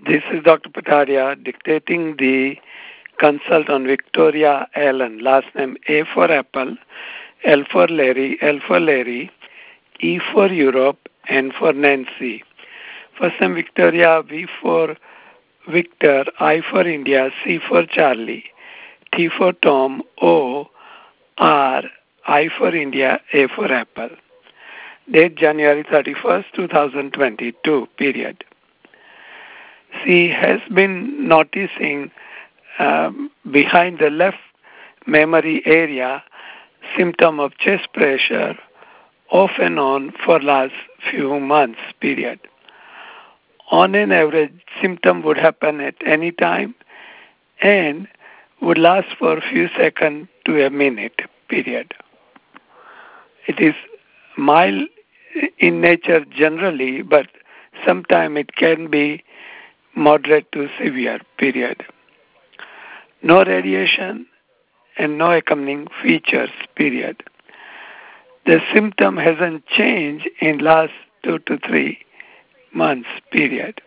This is Dr. Pataria dictating the consult on Victoria Allen. Last name A for Apple, L for Larry, E for Europe, N for Nancy. First name Victoria, V for Victor, I for India, C for Charlie, T for Tom, O, R, I for India, A for Apple. Date January 31st, 2022, period. She has been noticing behind the left memory area symptom of chest pressure off and on for last few months, period. On an average, symptom would happen at any time and would last for a few seconds to a minute, period. It is mild in nature generally, but sometimes it can be moderate to severe, period. No radiation and no accompanying features, period. The symptom hasn't changed in last 2 to 3 months, period.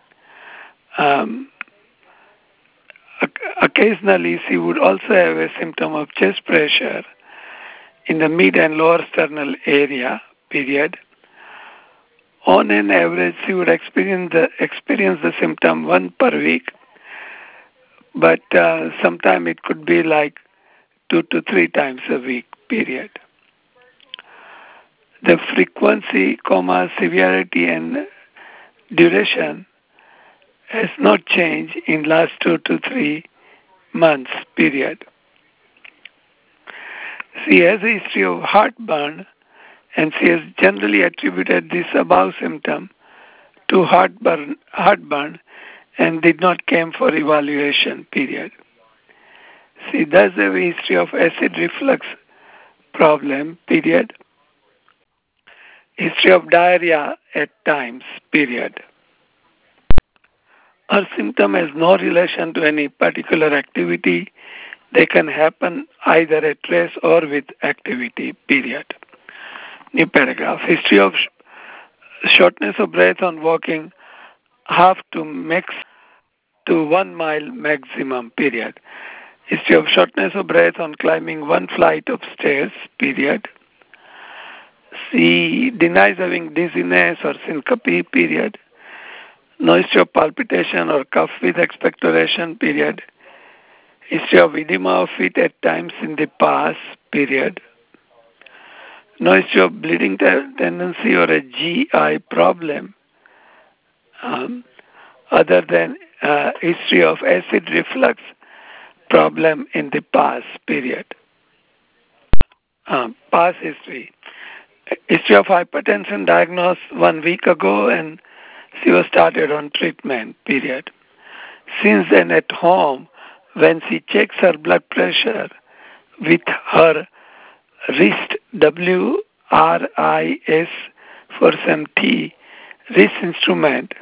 Occasionally, she would also have a symptom of chest pressure in the mid and lower sternal area, period. On an average, she would experience the symptom once per week, but sometimes it could be like 2 to 3 times a week, period. The frequency, severity, and duration has not changed in last 2 to 3 months, period. She has a history of heartburn, and she has generally attributed this above symptom to heartburn and did not come for evaluation, period. She does have a history of acid reflux problem, period. History of diarrhea at times, period. Her symptom has no relation to any particular activity. They can happen either at rest or with activity, period. New paragraph. History of shortness of breath on walking half to max to 1 mile maximum, period. History of shortness of breath on climbing 1 flight of stairs, period. She denies having dizziness or syncope, period. No history of palpitation or cough with expectoration, period. History of edema of feet at times in the past, period. No history of bleeding tendency or a GI problem other than history of acid reflux problem in the past, period. Past history. History of hypertension diagnosed 1 week ago and she was started on treatment, period. Since then at home, when she checks her blood pressure with her wrist, WRIS for some T, wrist instrument,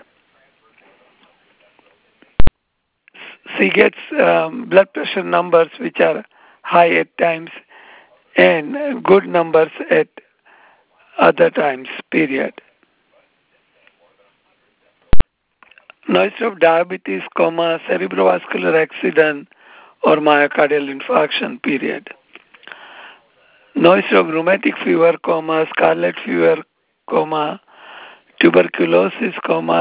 she gets blood pressure numbers which are high at times and good numbers at other times, period. No history of diabetes, cerebrovascular accident or myocardial infarction, period. No history of rheumatic fever, scarlet fever, tuberculosis,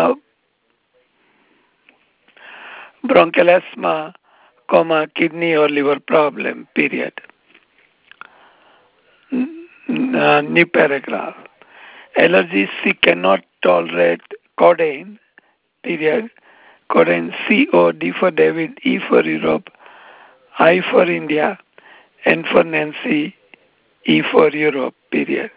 bronchial asthma, kidney or liver problem, period. New paragraph. Allergies, she cannot tolerate codeine, period. Codeine, CO, D for David, E for Europe, I for India, N for Nancy, E for Europe, period.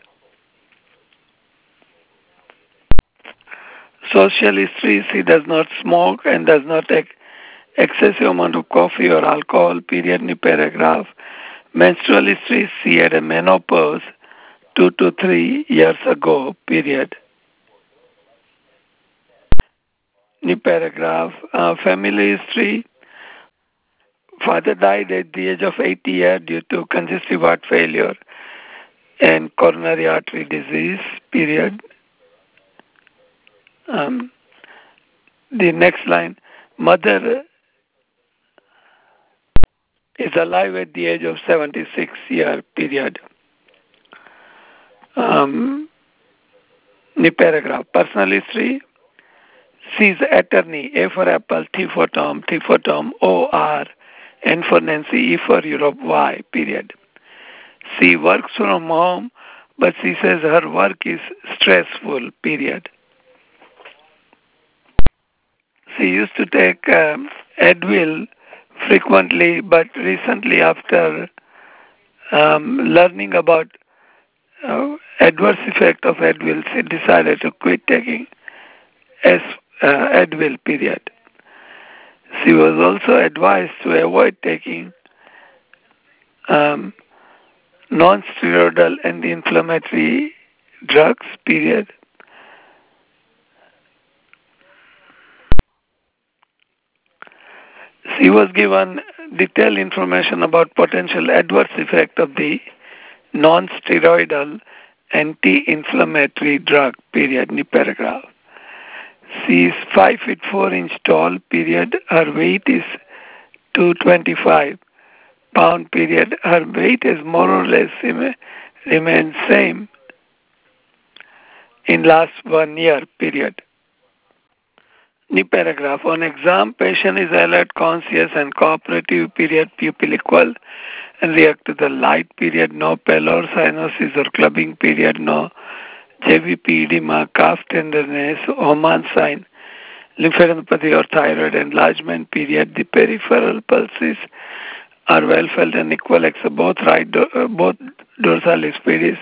Social history, she does not smoke and does not take excessive amount of coffee or alcohol, period. New paragraph. Menstrual history, she had a menopause 2 to 3 years ago, period. New paragraph. Family history. Father died at the age of 80 years due to congestive heart failure and coronary artery disease, period. The next line, mother is alive at the age of 76-year period. The paragraph, personal history, C is attorney, A for apple, T for Tom, O, R, N for Nancy, E for Europe, Y, period. She works from home, but she says her work is stressful, period. She used to take Advil frequently, but recently after learning about adverse effect of Advil, she decided to quit taking Advil, period. She was also advised to avoid taking non-steroidal anti-inflammatory drugs, period. She was given detailed information about potential adverse effect of the non-steroidal anti-inflammatory drug, period, in the paragraph. She is 5 feet 4 inch tall, period. Her weight is 225 pound, period. Her weight has more or less remained same in last 1 year, period. The paragraph, on exam, patient is alert, conscious and cooperative, period, pupil equal and react to the light, period, no pallor, cyanosis or clubbing, period, no JVP, edema, calf tenderness, Oman sign, lymphadenopathy or thyroid enlargement, period. The peripheral pulses are well felt and equal except both both dorsalis, pedis,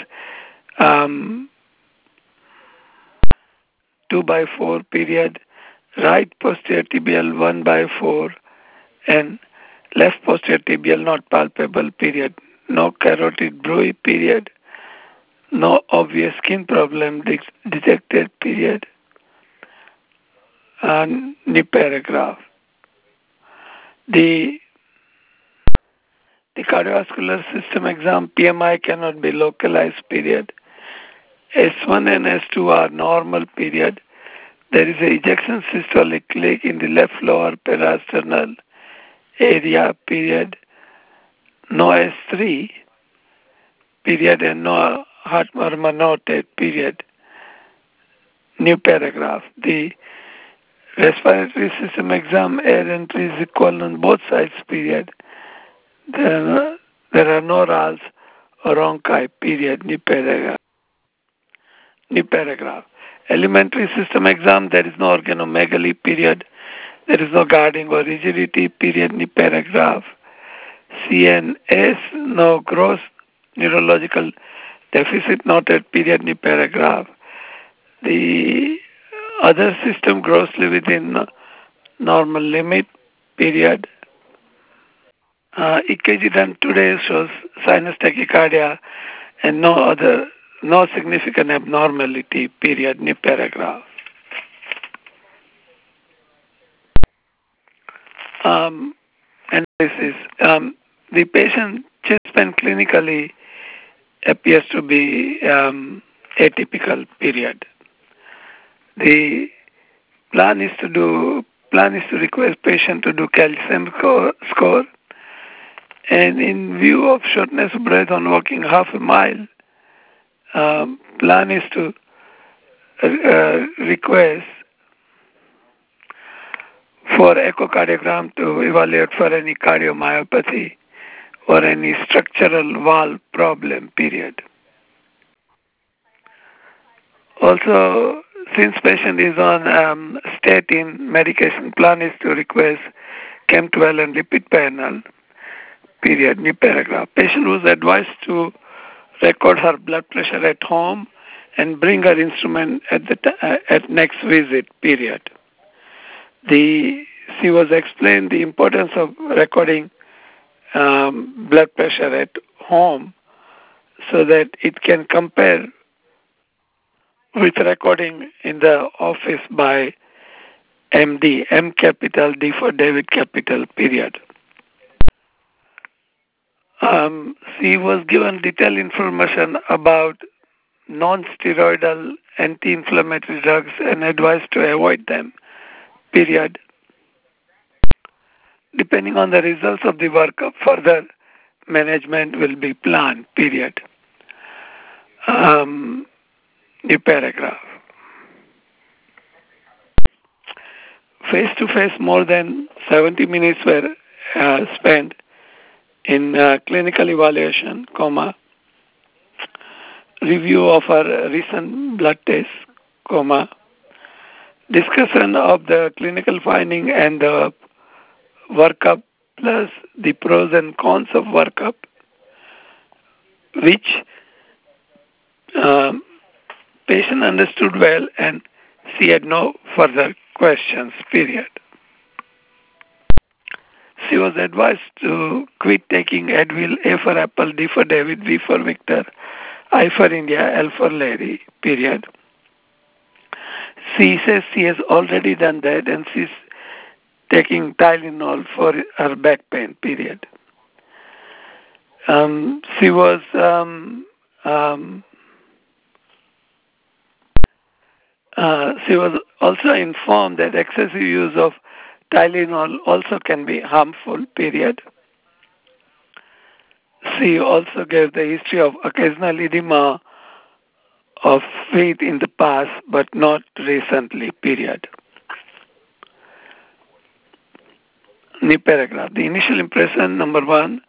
2/4, period. Right posterior tibial 1/4 and left posterior tibial not palpable, period. No carotid bruit, period. No obvious skin problem detected, period. And the paragraph. The cardiovascular system exam PMI cannot be localized, period. S1 and S2 are normal, period. There is an ejection systolic leak in the left lower parasternal area, period. No S3, period, and no heart murmur noted, period. New paragraph. The respiratory system exam air entry is equal on both sides, period. There are no RALs or onchi, period. New paragraph. New paragraph. Elementary system exam, there is no organomegaly, period. There is no guarding or rigidity, period. New paragraph. CNS, no gross neurological deficit noted, period. New paragraph. The other system grossly within normal limit, period. EKG done today shows sinus tachycardia and no significant abnormality, period. New paragraph. Analysis. The patient chest pain clinically appears to be atypical, period. The plan is to request patient to do calcium score, and in view of shortness of breath on walking half a mile, plan is to request for echocardiogram to evaluate for any cardiomyopathy or any structural valve problem, period. Also, since patient is on statin medication, plan is to request Chem12 and lipid panel, period. New paragraph. Patient was advised to record her blood pressure at home and bring her instrument at next visit, period. She was explained the importance of recording blood pressure at home so that it can compare with recording in the office by MD, M capital, D for David capital, period. She was given detailed information about non-steroidal anti-inflammatory drugs and advised to avoid them, period. Depending on the results of the workup, further management will be planned, period. New paragraph. Face-to-face, more than 70 minutes were spent in clinical evaluation, review of our recent blood tests, discussion of the clinical finding and the workup plus the pros and cons of workup, which patient understood well and she had no further questions, period. She was advised to quit taking Advil, A for Apple, D for David, V for Victor, I for India, L for Larry, period. She says she has already done that and she's taking Tylenol for her back pain, period. She was also informed that excessive use of Tylenol also can be harmful, period. She also gave the history of occasional edema of faith in the past, but not recently, period. New paragraph. The initial impression, number one,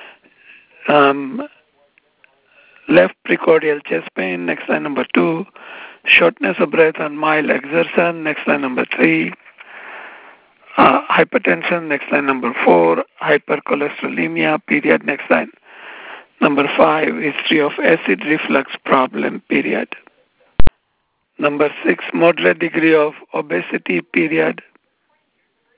left precordial chest pain. Next line, number two, shortness of breath and mild exertion. Next line, number three, hypertension. Next line, number four, hypercholesterolemia, period. Next line, number five, history of acid reflux problem, period. Number six, moderate degree of obesity, period.